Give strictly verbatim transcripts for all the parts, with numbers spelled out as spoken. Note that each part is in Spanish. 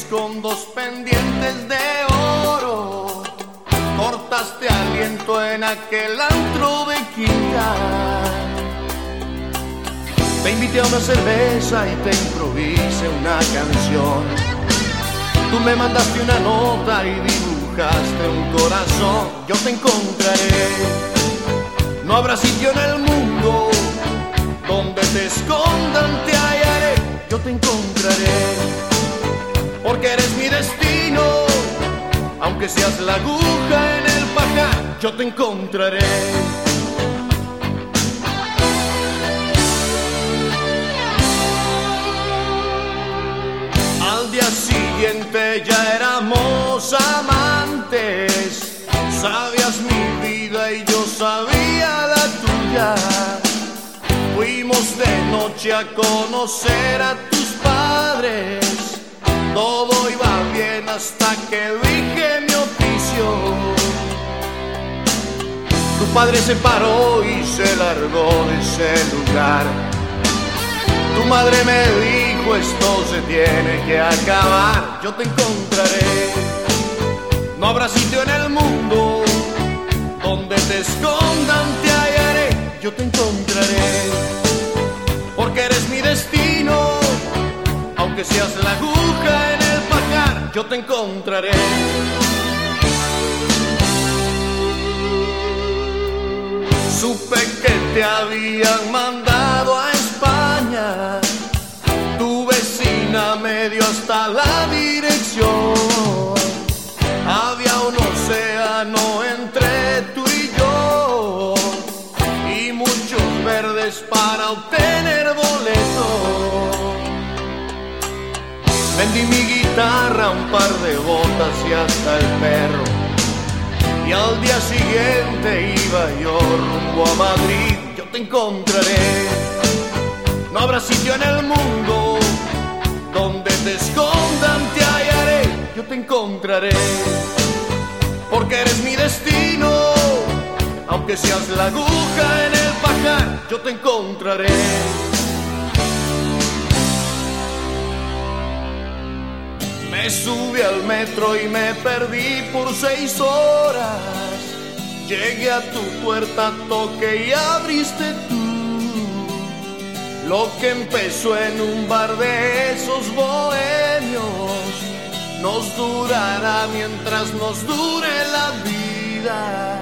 con dos pendientes de oro. Cortaste aliento en aquel antro de Quinta. Te invité a una cerveza y te improvisé una canción. Tú me mandaste una nota y dibujaste un corazón. Yo te encontraré. No habrá sitio en el mundo donde te escondan, te hallaré. Yo te encontraré, porque eres mi destino. Aunque seas la aguja en el pajar, yo te encontraré. Al día siguiente ya éramos amantes. Sabías mi vida y yo sabía la tuya. Fuimos de noche a conocer a tus padres. Todo iba bien hasta que dije mi oficio. Tu padre se paró y se largó de ese lugar. Tu madre me dijo: esto se tiene que acabar. Yo te encontraré. No habrá sitio en el mundo donde te escondan, te hallaré. Yo te encontraré, porque eres mi destino. Aunque seas la aguja en el pajar, yo te encontraré. Supe que te habían mandado a España. Tu vecina me dio hasta la dirección. Había un océano entre tú y yo, y muchos verdes para obtener boletos. Vendí mi guitarra, un par de botas y hasta el perro. Y al día siguiente iba yo rumbo a Madrid. Yo te encontraré. No habrá sitio en el mundo donde te escondan, te hallaré. Yo te encontraré, porque eres mi destino. Aunque seas la aguja en el pajar, yo te encontraré. Me subí al metro y me perdí por seis horas. Llegué a tu puerta, toqué y abriste tú. Lo que empezó en un bar de esos bohemios nos durará mientras nos dure la vida.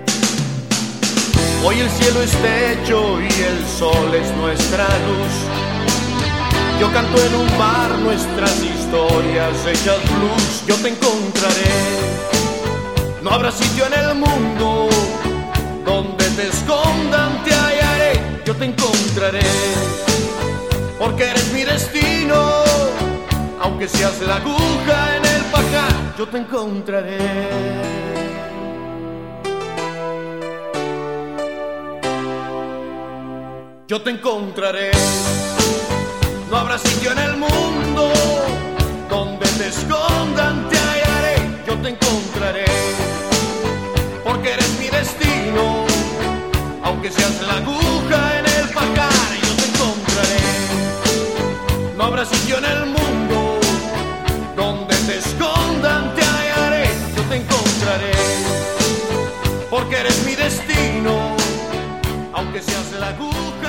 Hoy el cielo es techo y el sol es nuestra luz. Yo canto en un bar nuestras historias hechas blues. Yo te encontraré. No habrá sitio en el mundo donde te escondan, te hallaré. Yo te encontraré, porque eres mi destino. Aunque seas la aguja en el pajar, yo te encontraré. Yo te encontraré. No habrá sitio en el mundo donde te escondan, te hallaré. Yo te encontraré, porque eres mi destino. Aunque seas la aguja en el pajar, yo te encontraré. No habrá sitio en el mundo donde te escondan, te hallaré. Yo te encontraré, porque eres mi destino. Aunque seas la aguja